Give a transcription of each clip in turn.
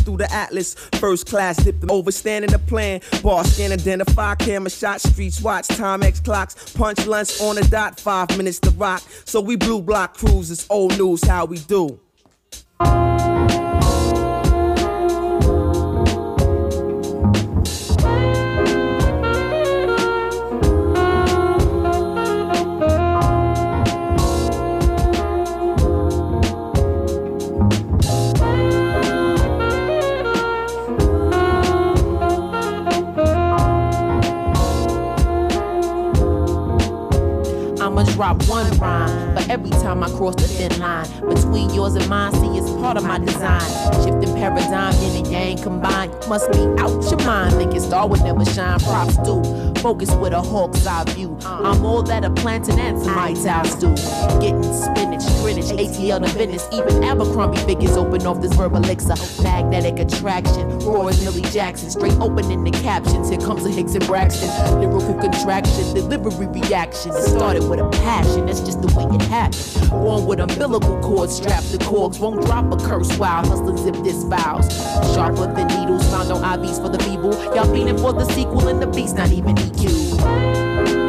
through the atlas. First class, dip them overstanding the plan. Bar scan, identify, camera shot, streets watch, time X clocks. Punch lunch on the dot, 5 minutes to rock. So we blue block crews, it's old news, how we do. Drop one rhyme, but every time I cross the thin line between yours and mine, see it's part of my design. Shifting paradigm, yin and yang combined. Must be out your mind, thinking star would never shine. Props do, focus with a hawk's eye view. I'm all that a plantain and some White House do. Getting spinach, Greenwich, ATL to Venice. Even Abercrombie figures open off this verbal elixir. Magnetic attraction, raw as Millie Jackson. Straight opening the captions, here comes a Hicks and Braxton. Lyrical contraction, delivery reaction. It started with a passion, that's just the way it happens. Born with umbilical cords strapped to cords, won't drop a curse while hustling zip this vows. Sharper than needles found on IVs for the feeble. Y'all fiending for the sequel and the beast not even EQ.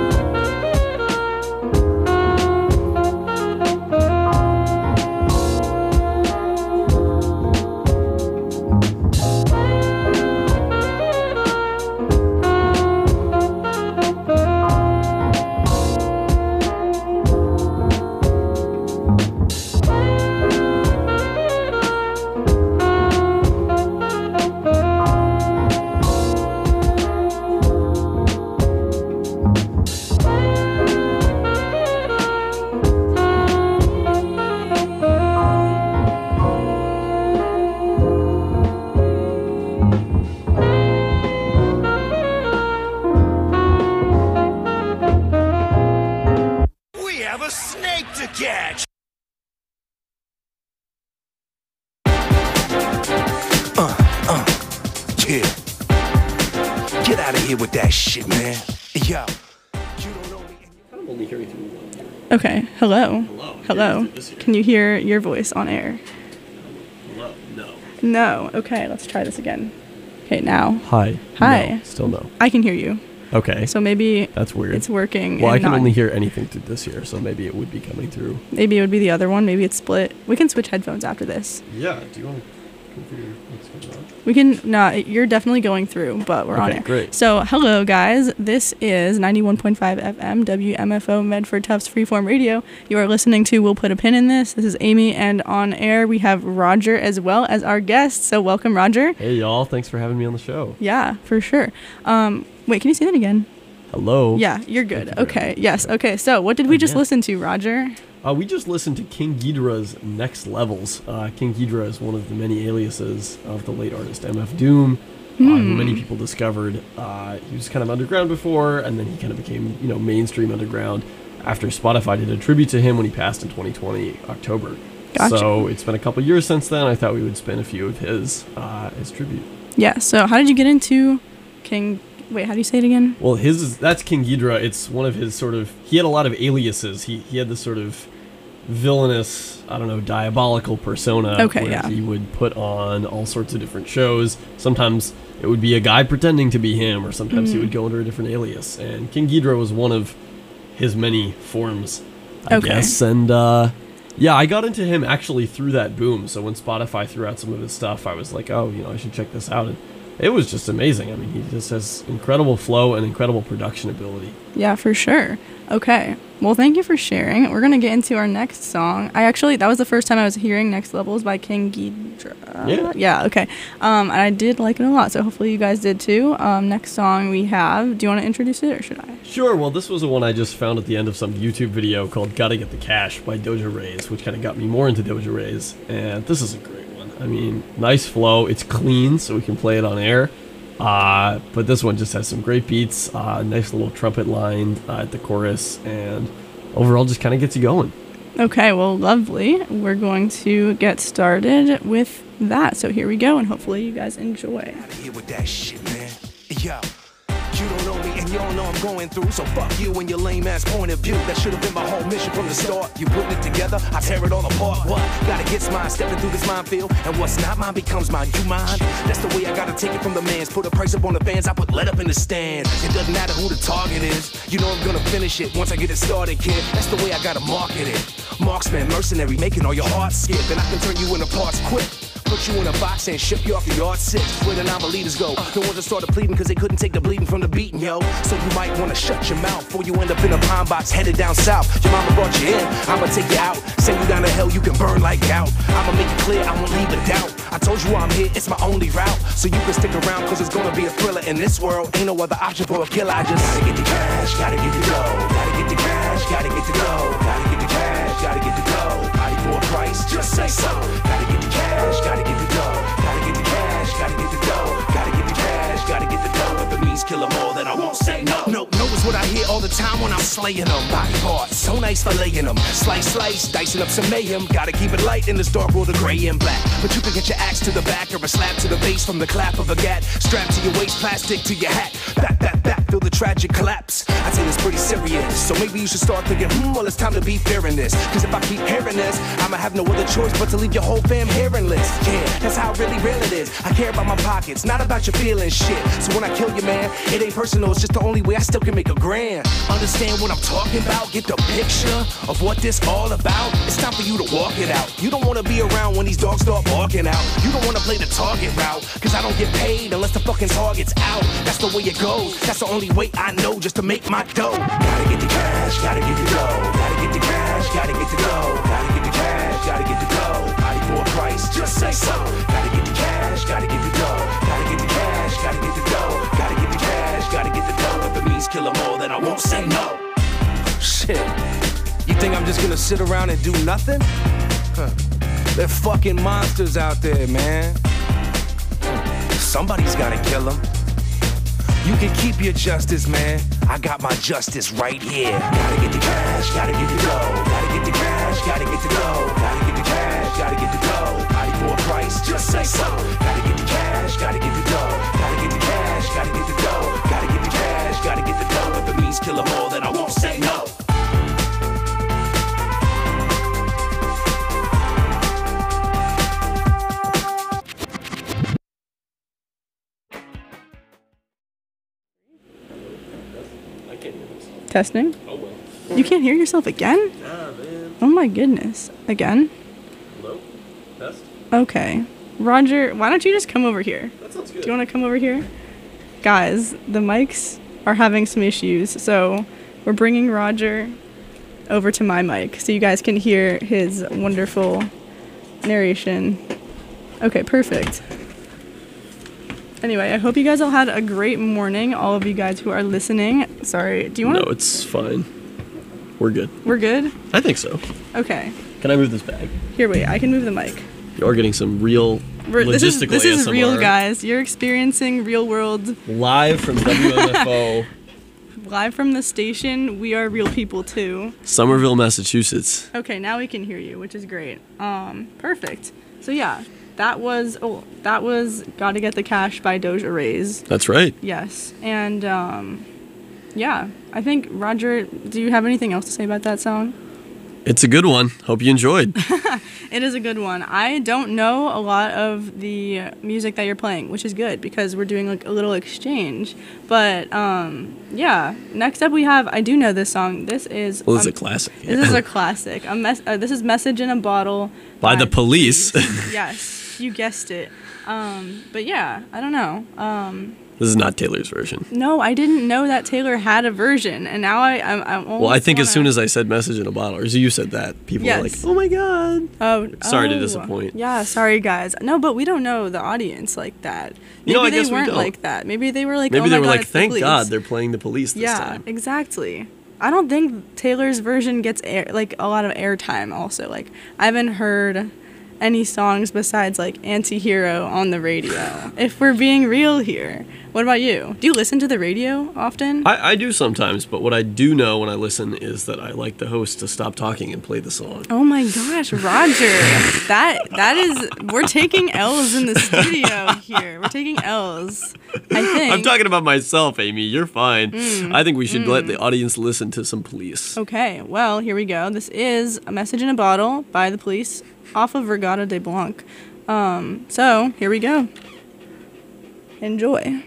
With that shit, man. Yo. I'm only hearing through one. Okay. Hello. Hello. Can you hear your voice on air? Hello. No. No. Okay. Let's try this again. Okay. Now. Hi. Hi. No, still no. I can hear you. Okay. So maybe that's weird. It's working. Well, I can only hear anything through this here, so maybe it would be coming through. Maybe it would be the other one. Maybe it's split. We can switch headphones after this. Yeah. Do you want to configure what's going on? We can. No, you're definitely going through, but we're on it. Great. So, hello, guys. This is 91.5 FM WMFO Medford Tufts Freeform Radio. You are listening to We'll Put a Pin in This. This is Amy, and on air we have Roger as well as our guest. So, welcome, Roger. Hey, y'all. Thanks for having me on the show. Yeah, for sure. Wait, can you say that again? Hello. Yeah, you're good. Okay. Yes. Okay. So, what did we just listen to, Roger? We just listened to King Ghidorah's Next Levels. King Ghidorah is one of the many aliases of the late artist MF Doom, who many people discovered. He was kind of underground before, and then he kind of became, mainstream underground after Spotify did a tribute to him when he passed in 2020, October. Gotcha. So it's been a couple years since then. I thought we would spin a few of his tribute. Yeah, so how did you get into King... Wait, how do you say it again? Well, that's King Ghidorah. It's one of his he had a lot of aliases. He had this sort of villainous, diabolical persona. Okay, where yeah. He would put on all sorts of different shows. Sometimes it would be a guy pretending to be him, or sometimes he would go under a different alias. And King Ghidorah was one of his many forms, I guess. And I got into him actually through that boom. So when Spotify threw out some of his stuff, I was like, I should check this out. And it was just amazing. I mean, he just has incredible flow and incredible production ability. Yeah, for sure. Okay. Well, thank you for sharing. We're going to get into our next song. That was the first time I was hearing Next Levels by King Ghidorah. Yeah. Yeah, okay. And I did like it a lot, so hopefully you guys did too. Next song we have, do you want to introduce it or should I? Sure. Well, this was the one I just found at the end of some YouTube video called Gotta Get the Cash by Doja Rays, which kind of got me more into Doja Rays. And this is a great one. I mean, nice flow. It's clean, so we can play it on air. But this one just has some great beats, nice little trumpet line at the chorus, and overall just kind of gets you going. Okay, well, lovely. We're going to get started with that. So here we go, and hopefully you guys enjoy. Here with that shit, man. Yo, you don't know me and you all know I'm going through. So fuck you and your lame ass point of view. That should have been my whole mission from the start. You putting it together, I tear it all apart. What? Gotta get mine, stepping through this minefield. And what's not mine becomes mine. You mine? That's the way I gotta take it from the mans. Put a price up on the fans, I put let up in the stand. It doesn't matter who the target is. You know I'm gonna finish it once I get it started, kid. That's the way I gotta market it. Marksman, mercenary, making all your hearts skip. And I can turn you into parts quick. Put you in a box and ship you off the yard 6. Where the non-believers go. The ones that started pleading cause they couldn't take the bleeding from the beating, yo. So you might wanna shut your mouth before you end up in a pine box headed down south. Your mama brought you in, I'ma take you out. Send you down to hell, you can burn like gout. I'ma make it clear, I won't leave a doubt. I told you I'm here, it's my only route. So you can stick around cause it's gonna be a thriller. In this world, ain't no other option for a killer. I just gotta get the cash, gotta get the dough. Gotta get the cash, gotta get the dough. Gotta get the cash, gotta get the dough. Body for a price, just say so. Gotta get the cash, gotta get the dough. Gotta get the cash, gotta get the dough. Gotta get the cash, gotta get the dough. If it means kill 'em all, then I won't say no. No is what I hear all the time when I'm slaying them. Body parts, so nice for laying them. Slice, dicing up some mayhem. Gotta keep it light in this dark world of gray and black. But you can get your axe to the back or a slap to the face from the clap of a gat. Strapped to your waist, plastic to your hat. Back, feel the tragic collapse. I say this pretty serious, so maybe you should start thinking, well, it's time to be fearing this. Cause if I keep hearing this, I'ma have no other choice but to leave your whole fam hearingless. Yeah, that's how really real it is. I care about my pockets, not about your feelings, shit. So when I kill you, man, it ain't personal, it's just the only way I still can make a grand. Understand what I'm talking about? Get the picture of what this all about? It's time for you to walk it out. You don't wanna be around when these dogs start barking out. You don't wanna play the target route, cause I don't get paid unless the fucking target's out. That's the way it goes, that's the only way I know just to make my dough. Gotta get the cash, gotta get the dough. Gotta get the cash, gotta get the dough. Gotta get the cash, gotta get the dough. Body for a price, just say so. Gotta get the cash, gotta get the dough. Gotta get the cash, gotta get the dough. Gotta get the cash, gotta get the dough. If it means kill 'em all, then I won't say no. Shit, you think I'm just gonna sit around and do nothing? Huh. They're fucking monsters out there, man. Somebody's gotta kill them. You can keep your justice, man. I got my justice right here. Gotta get the cash, gotta get the dough. Gotta get the cash, gotta get the dough. Gotta get the cash, gotta get the dough. Body for a price, just say so. Gotta get the cash, gotta get the dough. Gotta get the cash, gotta get the dough. Gotta get the cash, gotta get the dough. If it means kill 'em all, then I won't say no. Testing? Oh well. You can't hear yourself again? Ah, man. Oh my goodness. Again? Hello? Test? Okay. Roger, why don't you just come over here? That sounds good. Do you want to come over here? Guys, the mics are having some issues, so we're bringing Roger over to my mic so you guys can hear his wonderful narration. Okay, perfect. Anyway, I hope you guys all had a great morning, all of you guys who are listening. Sorry, do you want to... No, it's fine. We're good. We're good? I think so. Okay. Can I move this bag? Here, wait, I can move the mic. You are getting some real logistical This is ASMR. real, guys. You're experiencing real world. Live from WMFO. Live from the station, we are real people too. Somerville, Massachusetts. Okay, now we can hear you, which is great. Perfect. So yeah, that was Gotta Get the Cash by Doja Rays. That's right. Yes. And yeah, I think, Roger, do you have anything else to say about that song? It's a good one. Hope you enjoyed. It is a good one. I don't know a lot of the music that you're playing, which is good because we're doing like a little exchange. But yeah, next up we have, I do know this song. This is Well, this is a classic. This is a classic. This is Message in a Bottle By the Police. Yes, you guessed it. But yeah, I don't know. This is not Taylor's version. No, I didn't know that Taylor had a version, and now I'm Well, I think as soon as I said Message in a Bottle, or as you said that, people were like, oh my god. Sorry to disappoint. Yeah, sorry guys. No, but we don't know the audience like that. Maybe I they guess we weren't don't. like that. Maybe they were like, Maybe oh they my were God, like, it's the thank Police. God they're playing the Police this Yeah, time. exactly. I don't think Taylor's version gets like a lot of airtime also. Like, I haven't heard any songs besides like Anti-Hero on the radio. If we're being real here. What about you? Do you listen to the radio often? I do sometimes, but what I do know when I listen is that I like the host to stop talking and play the song. Oh my gosh, Roger. that is, we're taking L's in the studio here. We're taking L's, I think. I'm talking about myself, Amy. You're fine. I think we should let the audience listen to some Police. Okay, well, here we go. This is A Message in a Bottle by the Police off of Regatta de Blanc. So, here we go. Enjoy.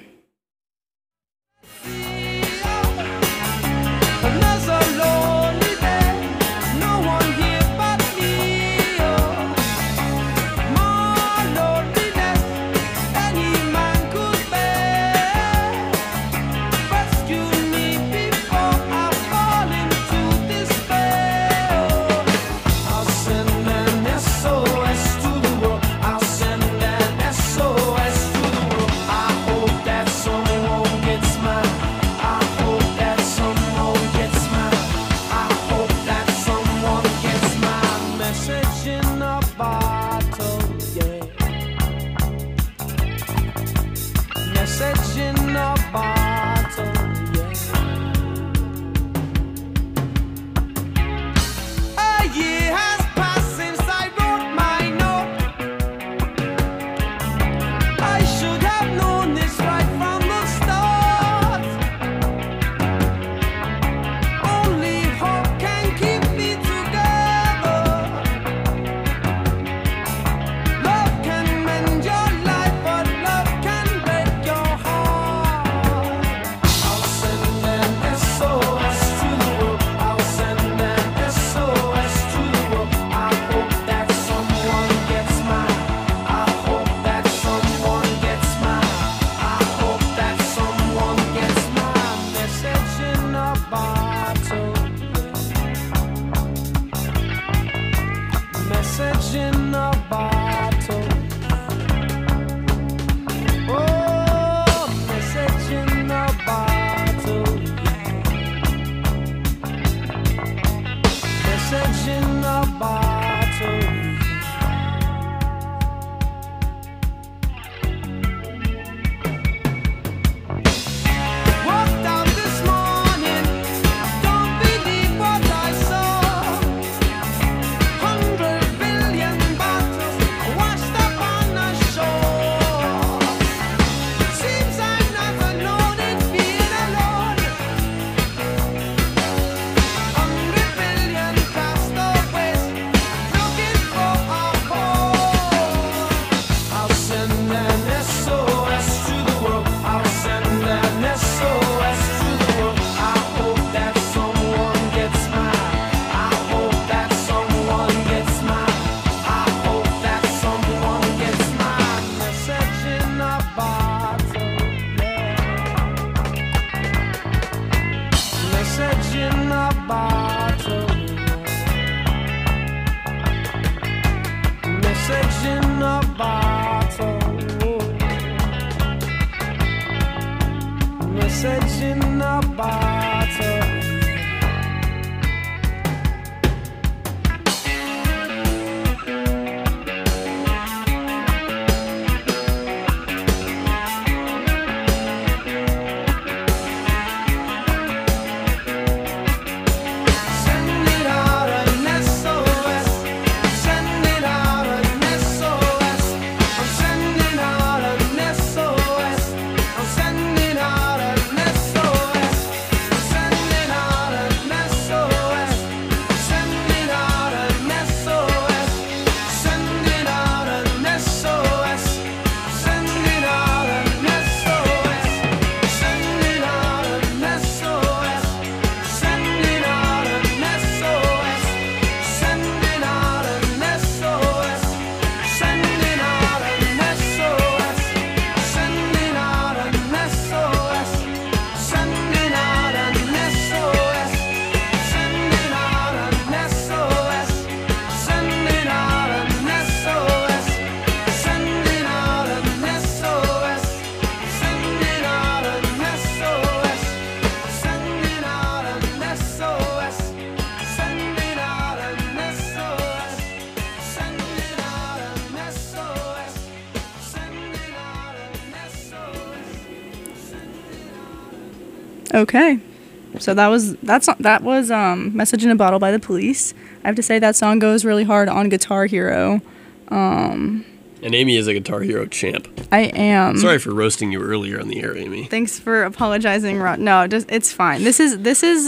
Okay. So that was Message in a Bottle by The Police. I have to say that song goes really hard on Guitar Hero. And Amy is a Guitar Hero champ. I am. Sorry for roasting you earlier on the air, Amy. Thanks for apologizing, No, it's fine. This is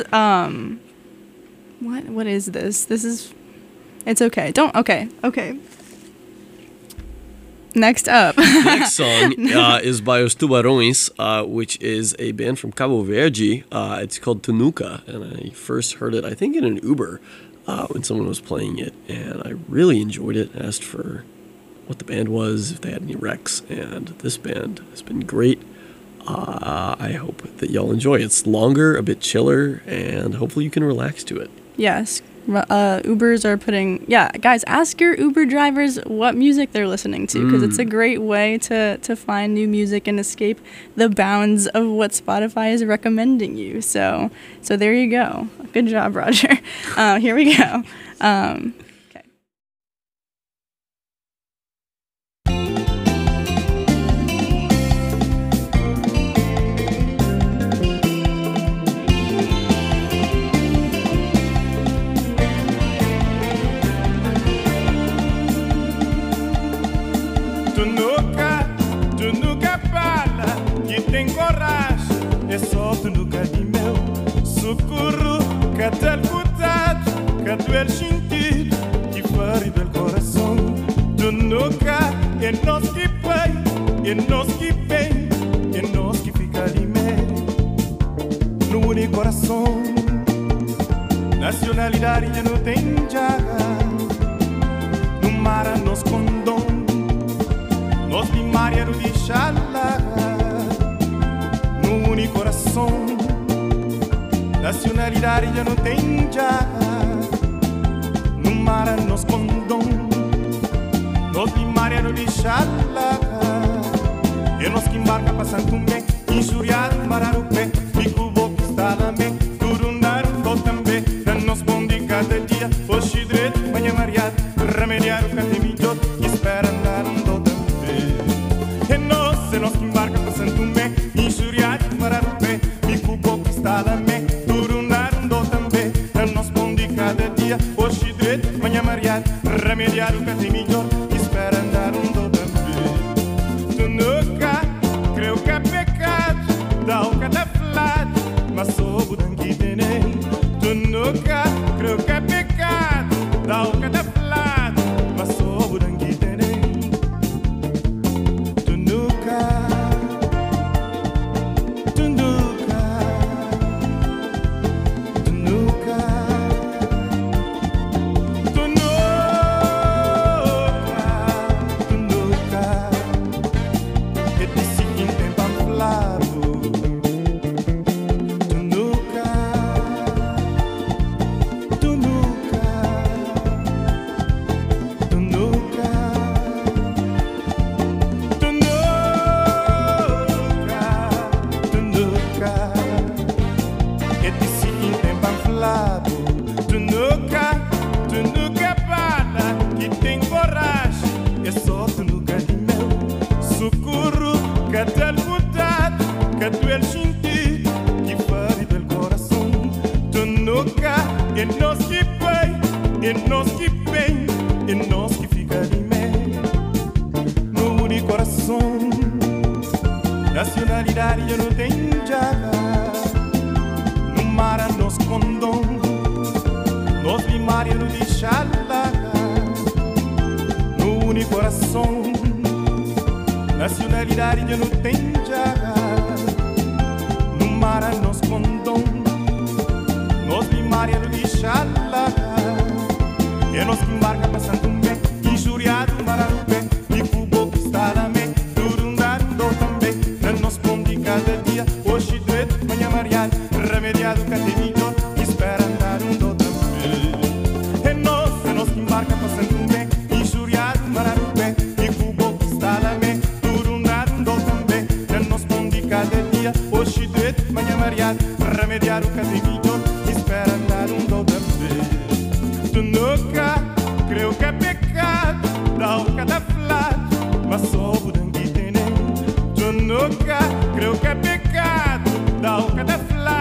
what is this? It's okay. Okay. Next up. The next song is by Os Tubarões, which is a band from Cabo Verde. It's called Tunuka, and I first heard it, I think, in an Uber when someone was playing it, and I really enjoyed it. Asked for what the band was, if they had any recs, and this band has been great. I hope that y'all enjoy it. It's longer, a bit chiller, and hopefully you can relax to it. Yes. Ubers are guys, ask your Uber drivers what music they're listening to, because it's a great way to find new music and escape the bounds of what Spotify is recommending you. So there you go. Good job, Roger. Here we go. Okay. Tu nunca fala que tem coragem, é só tu nunca de meu socorro, que até o cuidado, que tu é sentido, que fere do coração. Tu nunca é nós que vai, é nós que vem, é nós que fica de meio, no único coração. Nacionalidade já não tem jaga, no mar a nos condom. Nós de Mariano de Xalaga, no único coração. Nacionalidade já não tem jaga, no mar a nos condom. Nós de Mariano de Xalaga, e nós que embarca para Santo Tomé, injuriado, marar o pé, fico boco, está lá bem, turundar o também. Dan nos bom de cada dia, hoje direito, manhã mariado, remediar o catemilho e espera andar um do. Se nós que embarca para Santo Tomé, injuriado, marar o pé, fico boco, está lá bem, turundar um do também. Dan nos bom de cada dia, hoje direito, manhã mariado, remediar o catemilho e espera andar um do também. Tu nunca, creio que é pecado, dá o cataflado, mas sou budanqui tenem. Tu nunca, creio que é pecado, dá o cataflado, mas sou budanqui tenem. Tu nunca, tu nunca, tu nunca, tu nunca, e disse que tem pamplado. Tu nunca, tu nunca, tu nunca, tu nunca, e disse que tem pamplado. Tu nunca fala que tem coragem, é só tu nunca de meu socorro, que até o cuidado, que tu é sentido, que fere do coração. Tu nunca é nós que vai, é nós que vem, é nós que fica de meio, no único coração. Nacionalidade já não tem jaga, no mar a nos condom. Nós de Mariano de Xalaga, no único coração. Nacionalidade já não tem jaga, no mar a nos condom. Nós de Mariano de Xalaga, e nós que embarca para Santo Tomé, injuriado, marar o pé, e cubo está lá bem, turundando também. Dan nos bom de cada dia, hoje direito, manhã mariado, remediado, catemilho, espera andar um do também. E nós que embarca para Santo Tomé, injuriado, marar o pé, e cubo está lá bem, turundando também. Dan nos bom de cada dia, hoje direito, manhã mariado, remediado, catemilho, espera andar um do também. Tu nunca, creio que é pecado, dá o cataflado, mas só o budanqui tenem. Tu nunca, creio que é pecado, dá o cataflado.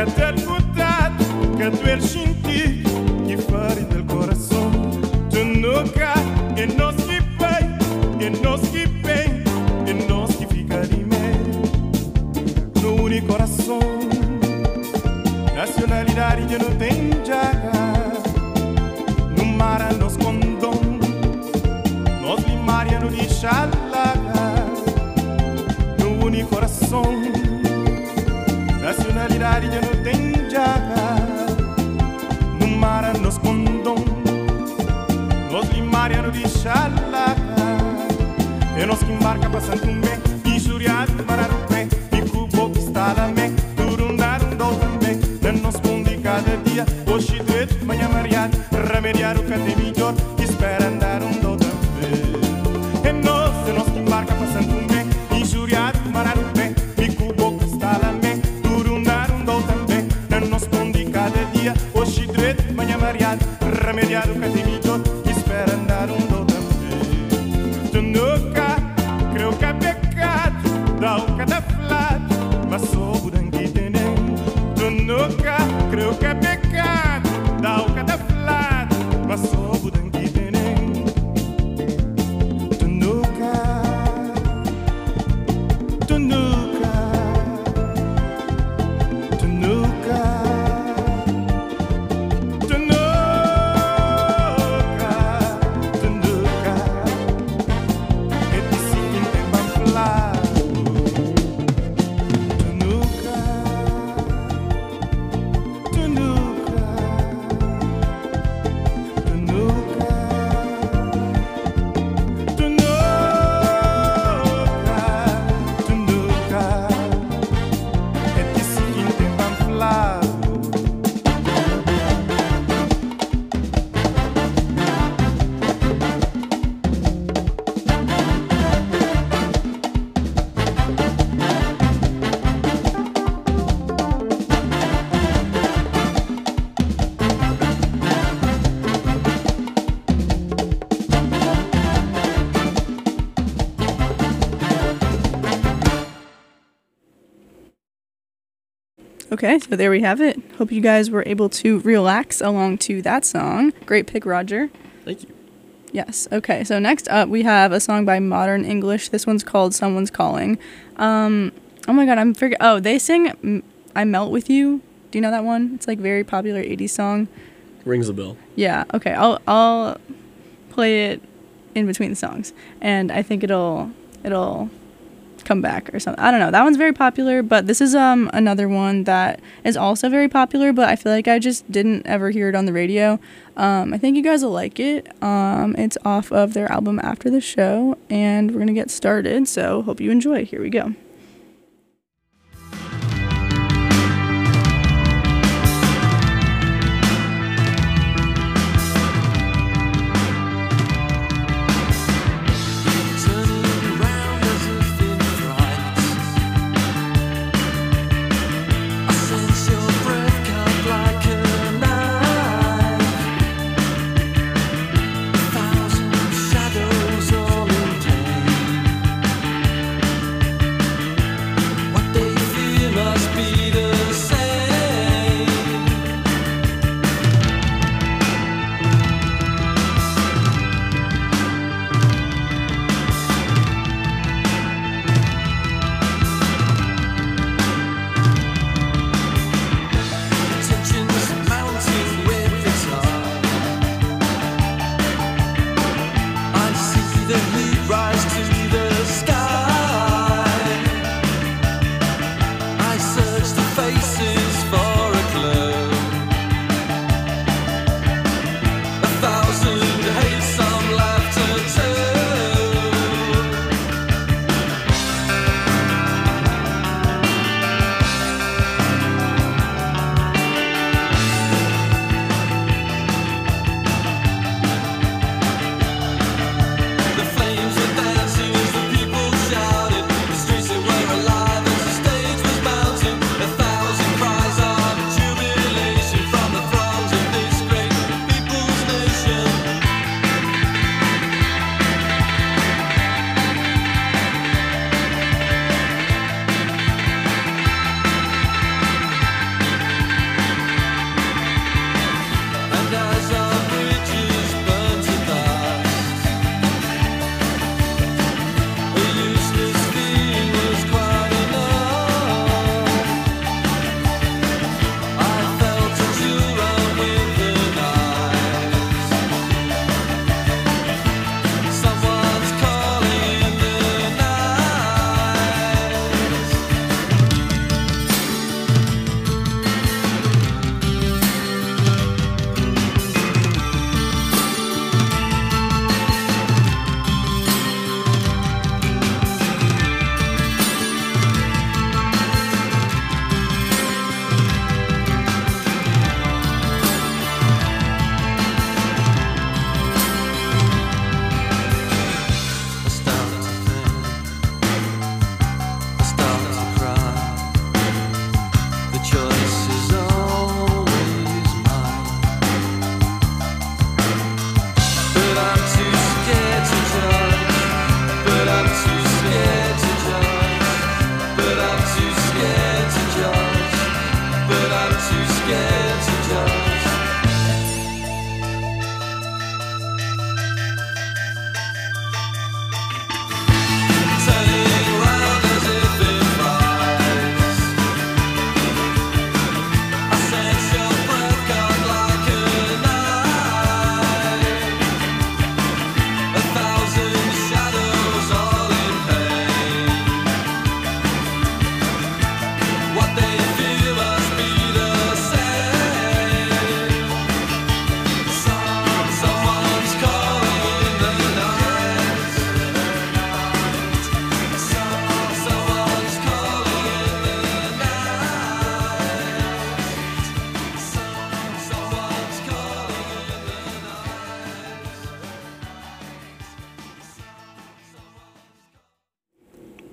ter botado cadoer sentir que fare del coração tu nunca e nós que bem e nós que bem e nós que fica de meio no único coração nacionalidade de não tem jaga no mar nos condom nós limaria no lixalaga no único coração nacionalidade de não tem jaga no mar nos condom nós limaria no lixalaga e nós que embarca passando um bem injuriado para o pé e cubo que está lá me turundar também não nos ponde cada dia hoje direito manhã mariado remediar o que tem melhor espera andar também e nós que embarca passando um bem injuriado para o pé e cubo que está lá me turundar também não nos ponde cada dia hoje direito manhã mariado remediar o que tem melhor espera andar também tu nunca creu que é pecado dá o cada flado mas sou branquinho tu nunca creu que é pecado dá o cada flado mas sou branquinho tu nunca tu nunca tu nunca tu nunca tu nunca e ti si inte banflado tu nunca tu nunca tu nunca tu nunca e ti si inte banflado Okay, so there we have it. Hope you guys were able to relax along to that song. Great pick, Roger. Thank you. Yes. Okay. So next up, we have a song by Modern English. This one's called "Someone's Calling." Oh my God, Oh, they sing "I Melt with You." Do you know that one? It's like very popular '80s song. Rings a bell. Yeah. Okay. I'll play it in between the songs, and I think it'll come back or something. I don't know. That one's very popular, but this is another one that is also very popular, but I feel like I just didn't ever hear it on the radio. I think you guys will like it. It's off of their album After the Show, and we're gonna get started, so hope you enjoy. Here we go. Shadows all in pain.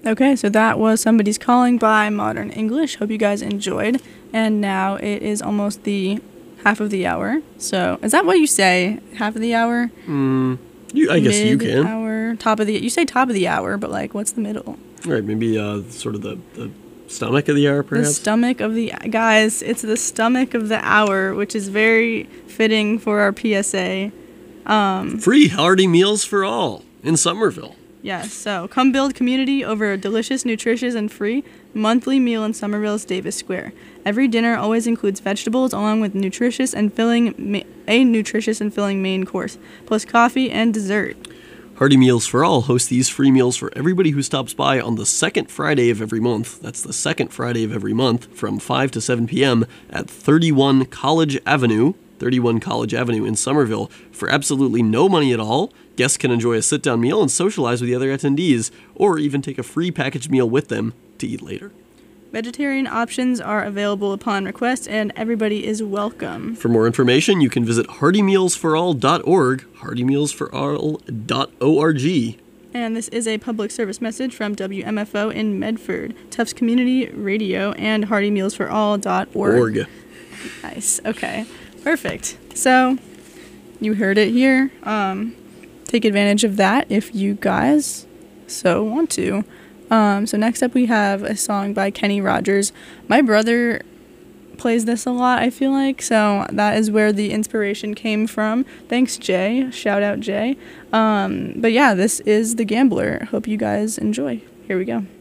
Okay, so that was Somebody's Calling by Modern English. Hope you guys enjoyed. And now it is almost the half of the hour. So is that what you say? Half of the hour? I guess you can. Hour, top of the. You say top of the hour, but like, what's the middle? Right, maybe sort of the stomach of the hour, perhaps. The stomach of the guys. It's the stomach of the hour, which is very fitting for our PSA. Free hearty meals for all in Somerville. Yes, so come build community over a delicious, nutritious, and free monthly meal in Somerville's Davis Square. Every dinner always includes vegetables along with a nutritious and filling main course, plus coffee and dessert. Hearty Meals for All hosts these free meals for everybody who stops by on the second Friday of every month. That's the second Friday of every month from 5 to 7 p.m. at 31 College Avenue in Somerville. For absolutely no money at all, guests can enjoy a sit-down meal and socialize with the other attendees, or even take a free packaged meal with them to eat later. Vegetarian options are available upon request, and everybody is welcome. For more information, you can visit heartymealsforall.org, heartymealsforall.org. And this is a public service message from WMFO in Medford, Tufts Community Radio, and heartymealsforall.org. Nice. Okay. Perfect. So, you heard it here. Take advantage of that if you guys so want to. So next up we have a song by Kenny Rogers. My brother plays this a lot, I feel like, so that is where the inspiration came from. Thanks, Jay. Shout out, Jay. But yeah, this is The Gambler. Hope you guys enjoy. Here we go.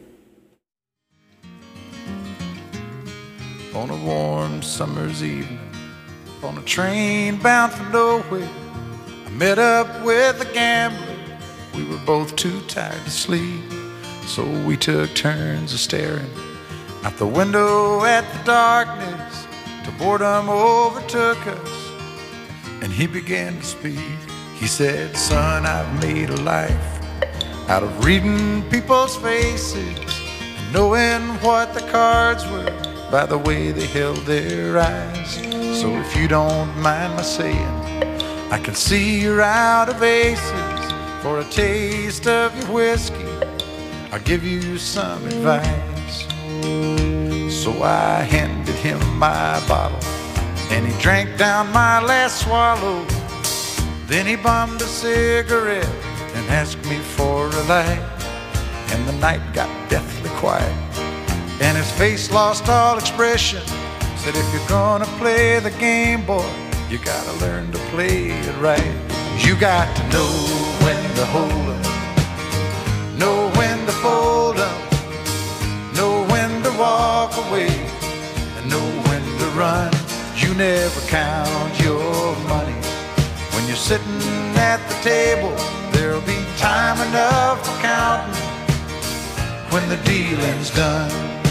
On a warm summer's evening, on a train bound for nowhere, I met up with a gambler. We were both too tired to sleep, so we took turns of staring out the window at the darkness till boredom overtook us, and he began to speak. He said, "Son, I've made a life out of reading people's faces and knowing what the cards were by the way they held their eyes. So if you don't mind my saying, I can see you're out of aces. For a taste of your whiskey, I'll give you some advice." So I handed him my bottle, and he drank down my last swallow. Then he bummed a cigarette and asked me for a light, and the night got deathly quiet, and his face lost all expression. Said, "If you're gonna play the game, boy, you gotta learn to play it right. You got to know when to hold up, know when to fold up, know when to walk away, and know when to run. You never count your money when you're sitting at the table. There'll be time enough for counting when the dealing's done."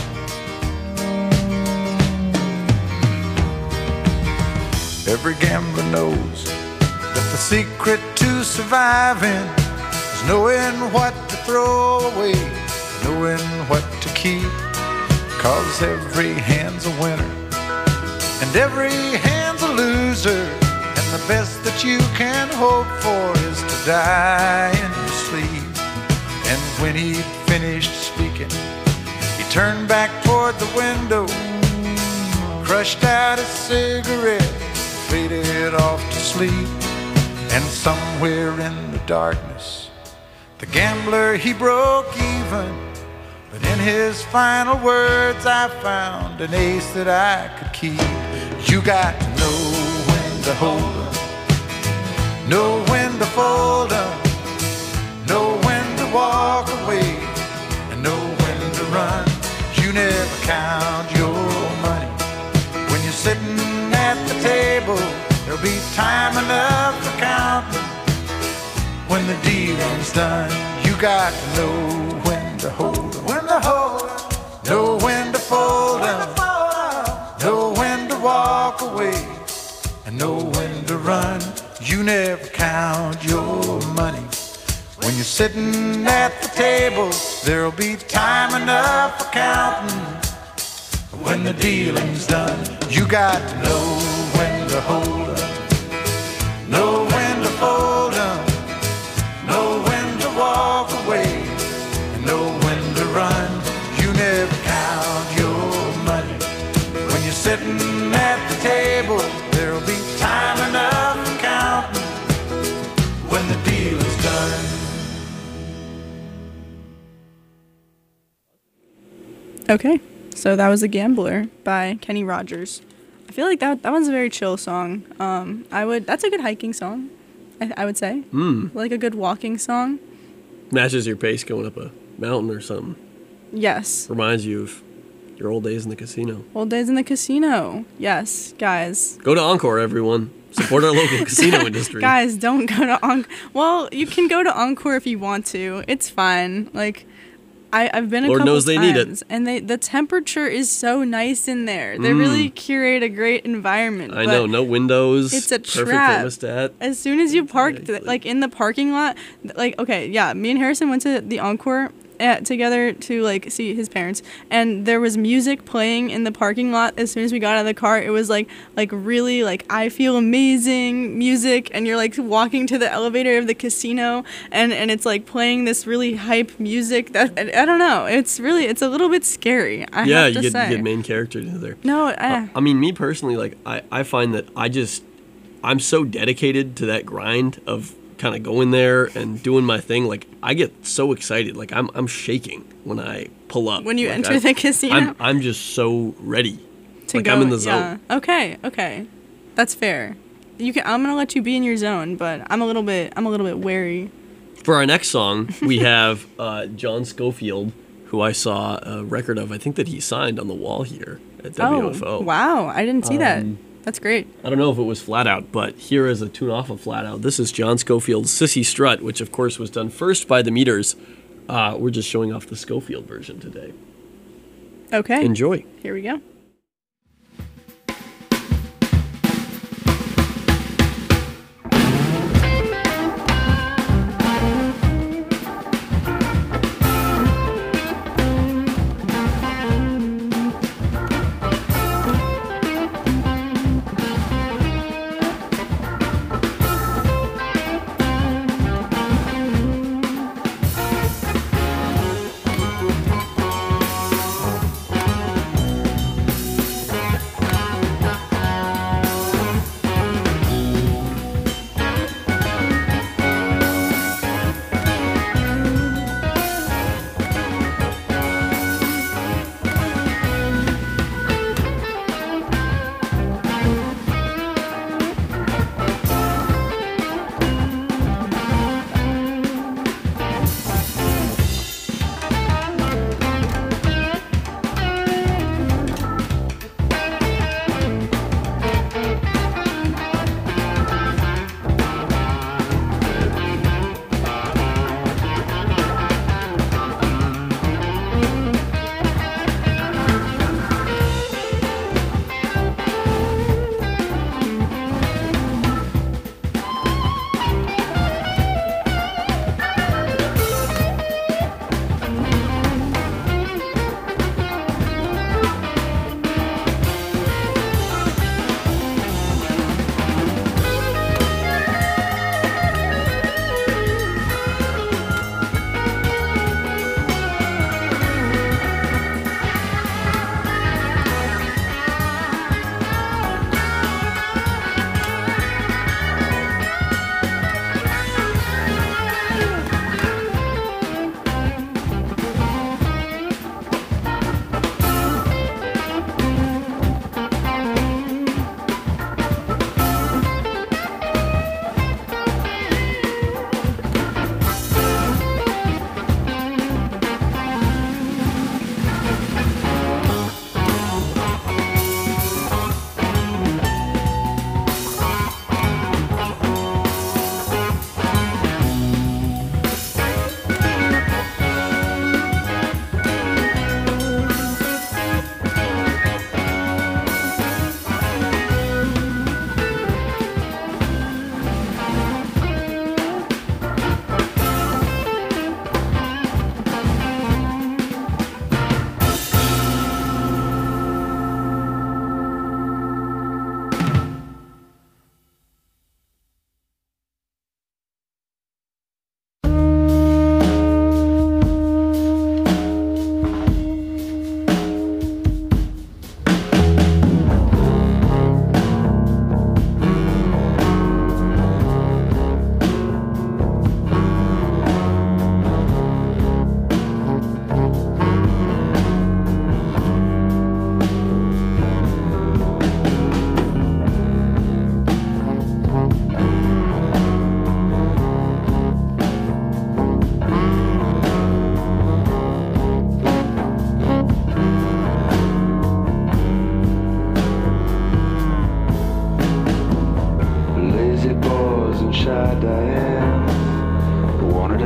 Every gambler knows that the secret to surviving is knowing what to throw away, knowing what to keep. 'Cause every hand's a winner and every hand's a loser, and the best that you can hope for is to die in your sleep. And when he'd finished speaking, he turned back toward the window, crushed out a cigarette, faded off to sleep. And somewhere in the darkness, the gambler, he broke even. But in his final words, I found an ace that I could keep. You got to know when to hold up, know when to fold up, know when to walk away, and know when to run. You never count your money when you're sitting at the table. There'll be time enough for counting when the dealing's done. You got to know when to hold them, when to hold them, know when to fold them, know when to walk away, and know when to run. You never count your money when you're sitting at the table. There'll be time enough for counting when the dealing's done. You got to know when to hold them, know when to fold them, know when to walk away, and know when to run. sitting at the table, there'll be time enough for counting when the deal is done. Okay, so that was The Gambler by Kenny Rogers. I feel like that one's a very chill song. That's a good hiking song, I would say. Like a good walking song. Matches your pace going up a mountain or something. Yes. Reminds you of your old days in the casino. Old days in the casino. Yes, guys. Go to Encore, everyone. Support our local casino industry. Guys, don't go to Encore. Well, you can go to Encore if you want to. It's fine. Like, I've been a Lord couple knows they need it. times, and the temperature is so nice in there. They really curate a great environment. I know, no windows. It's a perfect trap. thermostat. As soon as you park, like in the parking lot, like okay, yeah, me and Harrison went to the Encore together to like see his parents, and there was music playing in the parking lot. As soon as we got out of the car, it was like really like I feel amazing music, and you're like walking to the elevator of the casino, and it's like playing this really hype music that I don't know. It's a little bit scary. I have to say. You get main characters in there. No, I mean, me personally, like I find that I'm so dedicated to that grind of kind of going there and doing my thing. Like I get so excited, like I'm shaking when I pull up. When you like, enter the casino, I'm just so ready. To like go, I'm in the zone. Yeah. Okay, that's fair. I'm gonna let you be in your zone, but I'm a little bit wary. For our next song, we have John Scofield, who I saw a record of. I think that he signed on the wall here at WFO. Oh, wow, I didn't see that. That's great. I don't know if it was Flat Out, but here is a tune off of Flat Out. This is John Scofield's Sissy Strut, which of course was done first by the Meters. We're just showing off the Scofield version today. Okay. Enjoy. Here we go.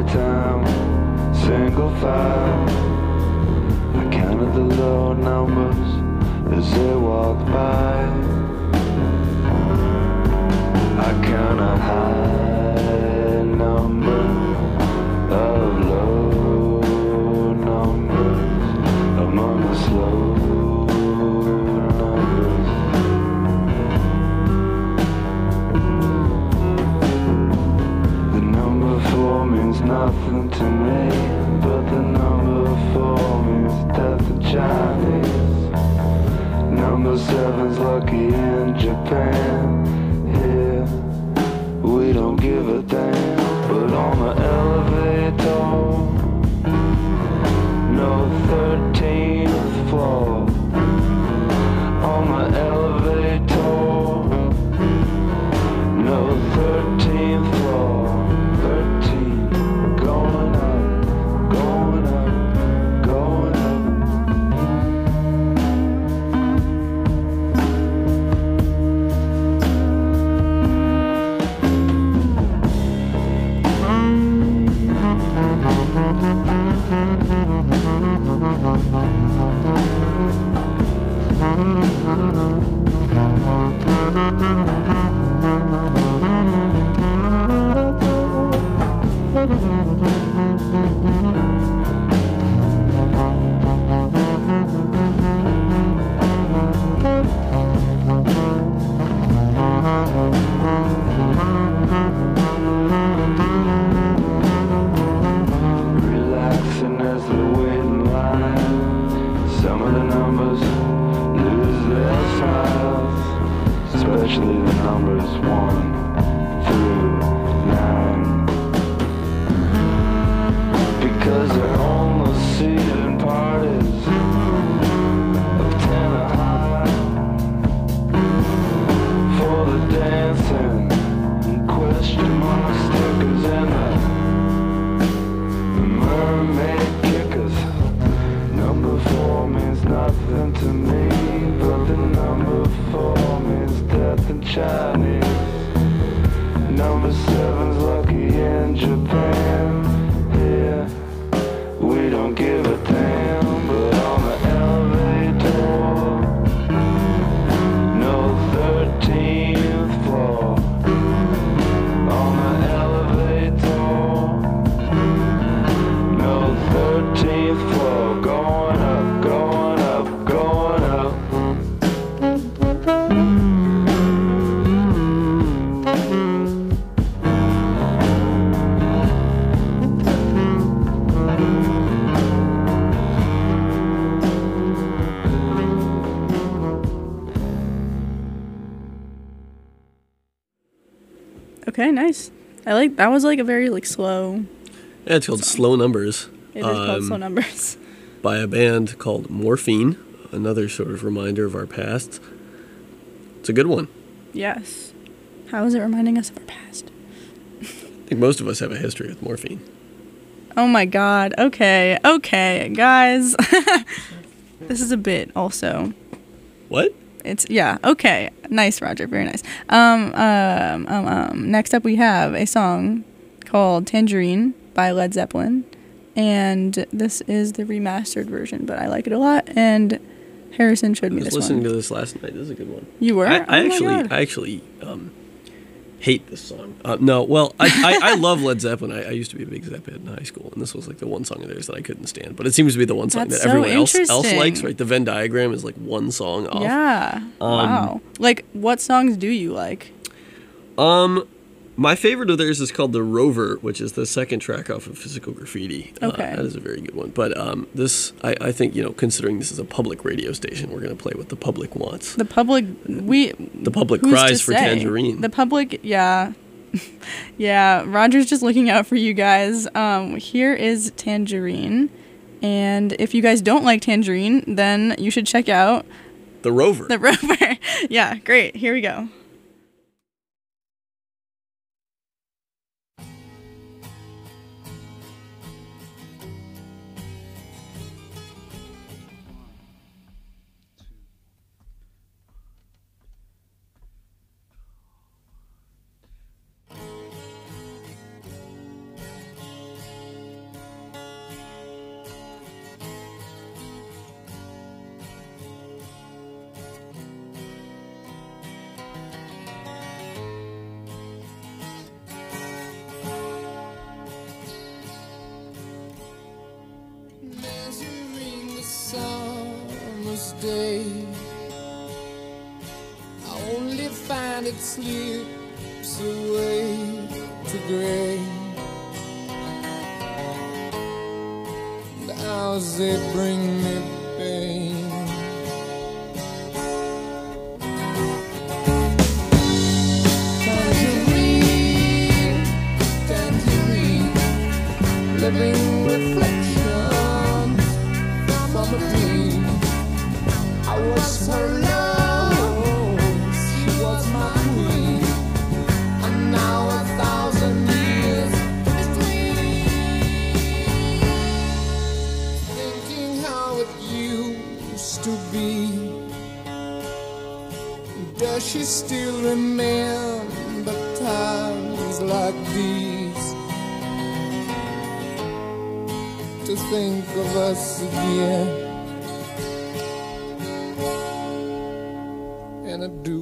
time, single file. I counted the low numbers as they walked by. I count a high number of low numbers among the slow numbers. The number 4 means nothing to me, but the number 4 means death in Chinese. Number 7's lucky in Japan. Here we don't give a damn, but on the elevator, no 13th floor. On the elevator, no 13th floor. 13, going up, going up, going up. Relaxing as they wait in line. Some of the numbers lose their smiles, especially the numbers 1 through 9, because they're almost seated parties of 10 a high for the dancing and question mark stickers and the mermaid kickers. Number 4 means nothing to me, but the number 4 means death in Chinese. Number 7's lucky in Japan. Here we don't give a damn, but on the elevator, no 13th floor. On the elevator, no 13th floor. Going up, going up, going up. Okay, nice. I like that was like a very like slow. Yeah, it's called Slow Numbers. It is called Slow Numbers. By a band called Morphine, another sort of reminder of our past. It's a good one. Yes. How is it reminding us of our past? I think most of us have a history with morphine. Oh my god. Okay. Okay, guys. This is a bit also. What? It's yeah, okay. Nice, Roger. Very nice. Next up we have a song called Tangerine by Led Zeppelin. And this is the remastered version, but I like it a lot. And Harrison showed me this one. I was listening to this last night. This is a good one. You were? I actually hate this song. No, well, I love Led Zeppelin. I used to be a big Zepp head in high school, and this was like the one song of theirs that I couldn't stand. But it seems to be the one song That's that everyone else interesting. likes, right? The Venn diagram is like one song off. Yeah. Wow. Like, what songs do you like? My favorite of theirs is called The Rover, which is the second track off of Physical Graffiti. Okay. That is a very good one. But this, I think, considering this is a public radio station, we're going to play what the public wants. The public, The public who's cries to for say? Tangerine. The public, yeah. Yeah, Roger's just looking out for you guys. Here is Tangerine. And if you guys don't like Tangerine, then you should check out The Rover. The Rover. Yeah, great. Here we go. and it slips away to gray. The hours they bring me pain. Tangerine, tangerine, living reflections from a dream. I was her love, she was my queen, and now 1,000 years between. Thinking how it used to be. Does she still remember times like these? To think of us again, and I do.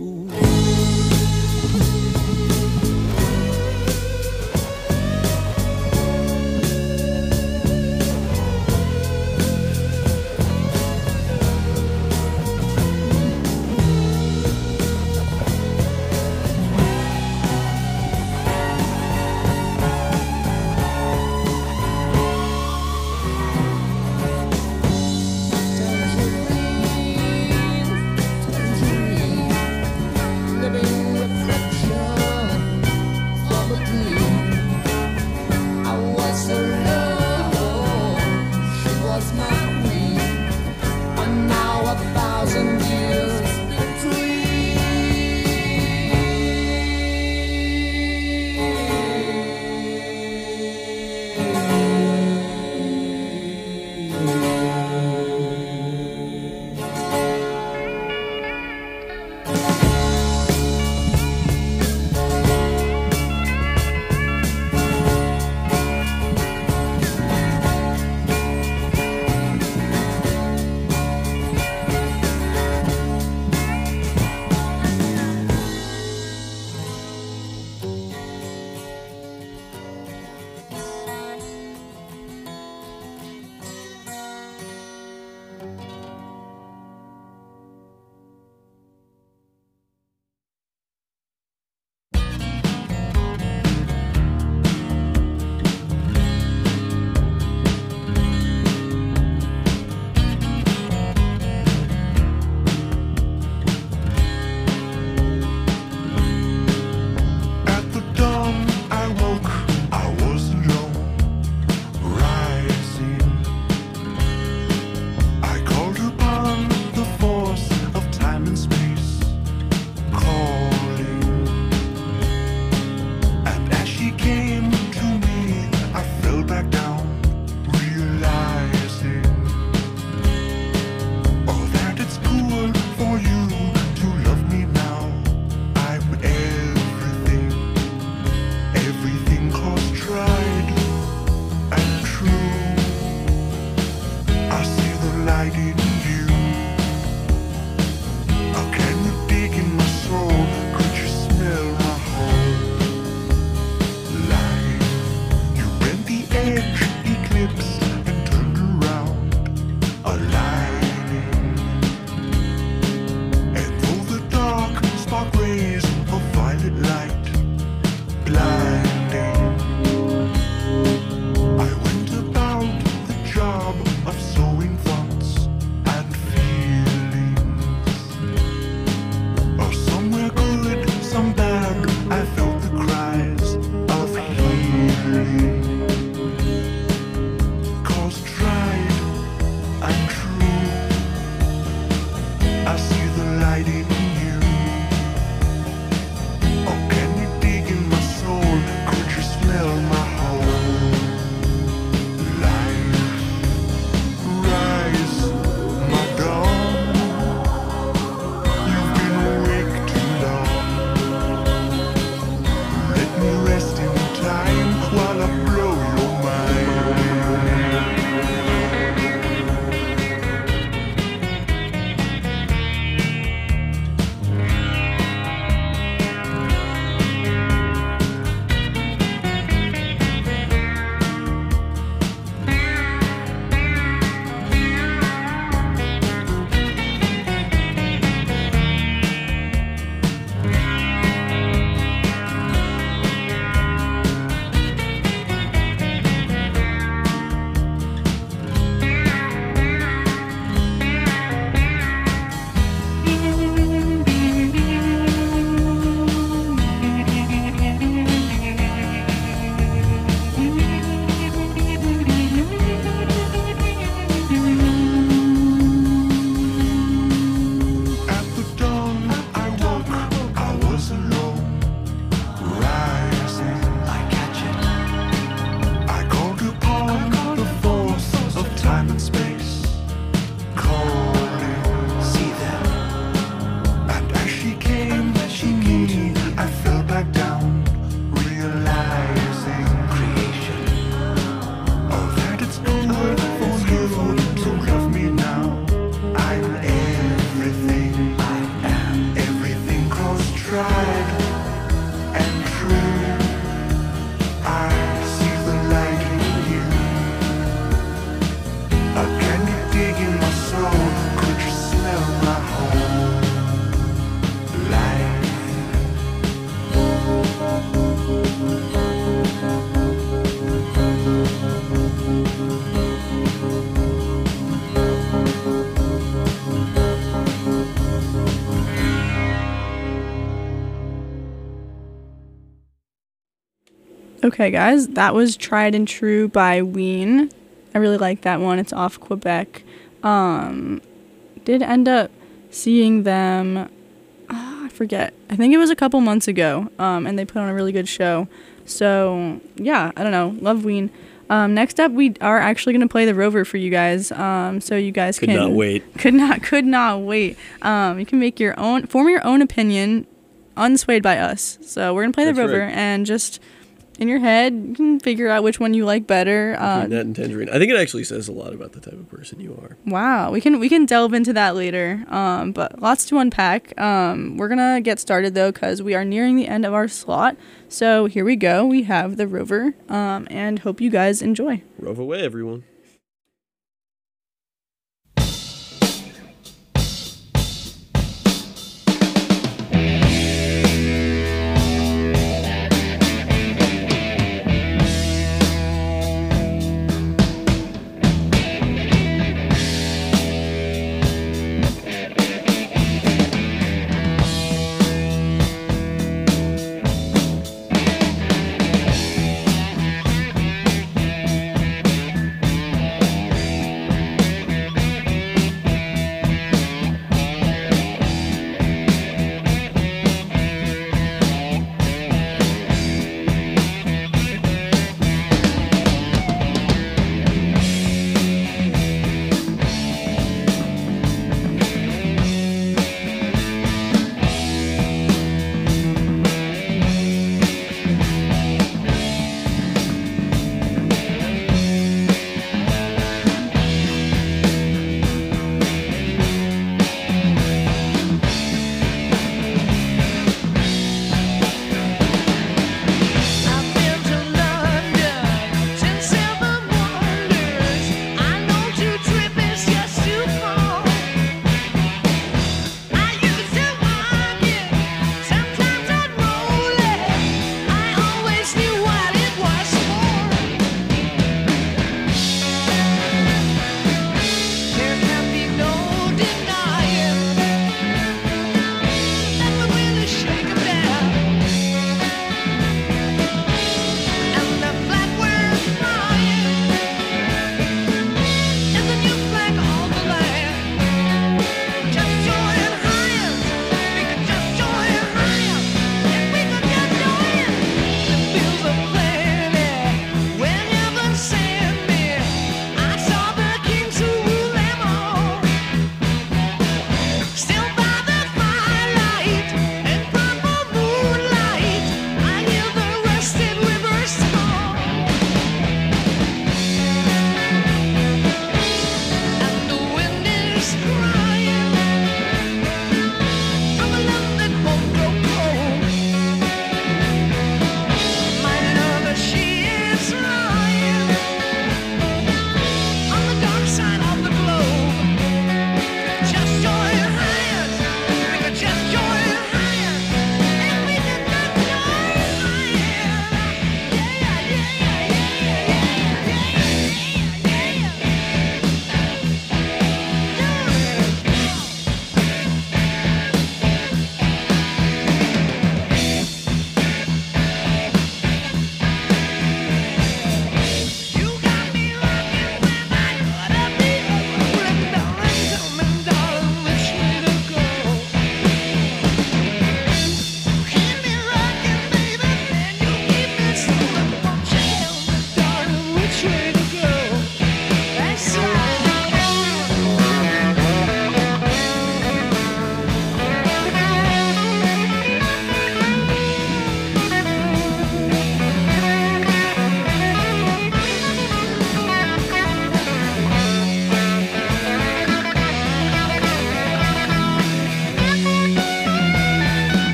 Okay, guys, that was Tried and True by Ween. I really like that one. It's off Quebec. Did end up seeing them, I forget. I think it was a couple months ago, and they put on a really good show. So, yeah, I don't know. Love Ween. Next up, we are actually going to play the Rover for you guys. So you guys Could not wait. Could not wait. You can make your own, form your own opinion, unswayed by us. So we're going to play the Rover, and just in your head, you can figure out which one you like better. Nut and Tangerine. I think it actually says a lot about the type of person you are. Wow, we can delve into that later. But lots to unpack. We're gonna get started though, because we are nearing the end of our slot. So here we go. We have the Rover, and hope you guys enjoy. Rove away, everyone.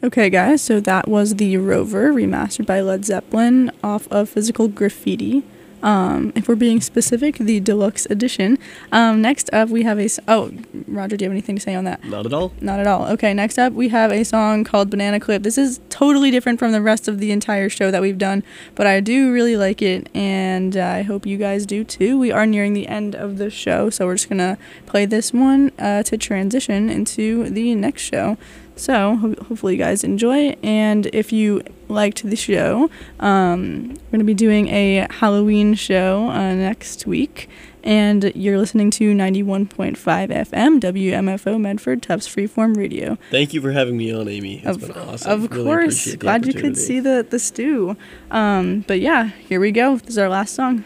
Okay, guys, so that was the Rover remastered by Led Zeppelin off of Physical Graffiti. If we're being specific, the deluxe edition. Next up, we have Roger, do you have anything to say on that? Not at all. Not at all. Okay, next up, we have a song called Banana Clip. This is totally different from the rest of the entire show that we've done, but I do really like it, and I hope you guys do too. We are nearing the end of the show, so we're just going to play this one to transition into the next show. So hopefully you guys enjoy, and if you liked the show, we're going to be doing a Halloween show next week, and you're listening to 91.5 FM WMFO Medford Tufts Freeform Radio. Thank you for having me on, Amy. It's been awesome. Of course. Glad you could see the stew. But yeah, here we go. This is our last song.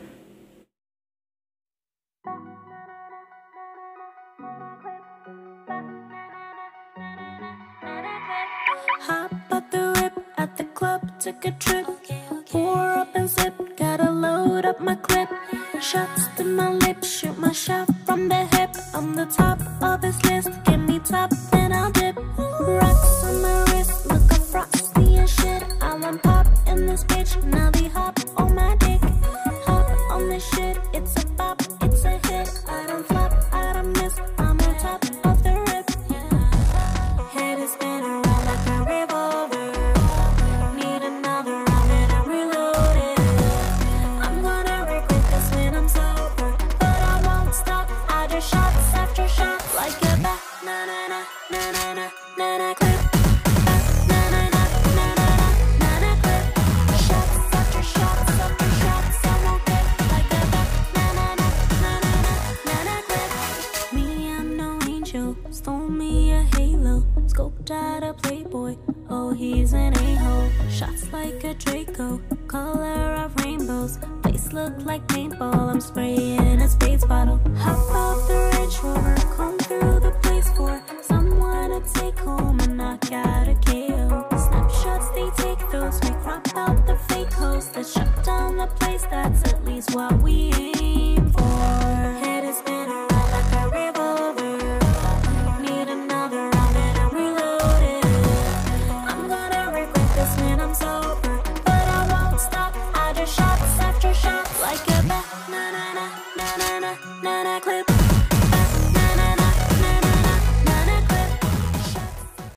Hop up the rip at the club, took a trip. Pour up and sip, gotta load up my clip. Shots to my lips, shoot my shot from the hip. I'm the top of his list, give me top, then I'll dip. Rocks on my wrist, look a frosty and shit. I want pop in this bitch, now they hop on my dick. Hop on this shit, it's a bop, it's a hit. I don't flop, I don't miss, I'm on top of the rip. Head is spinning around like a revolver. Need another round and I'm reloaded. I'm gonna regret this when I'm sober, but I won't stop. I just shots after shots like a bat. Na na na na na na na na clip. Na na na na na na na clip. Shots after shots after shots. I won't quit like a bat. Na na na na na na na clip. Me, I'm no angel. Stole me a halo. Scoped out a Playboy. Oh, he's an a-hole. Shots like a Draco. Color of rainbows. Face look like paintball. I'm spraying a spades bottle. Hop off the Range Rover.